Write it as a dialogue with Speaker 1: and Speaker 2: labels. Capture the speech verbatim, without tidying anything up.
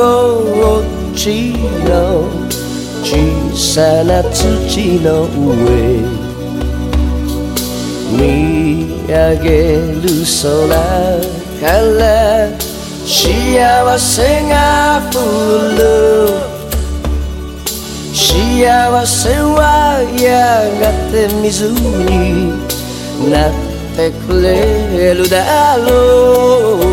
Speaker 1: ぼっちの小さな土の上見上げる空から幸せが降る幸せはやがて水になってくれるだろう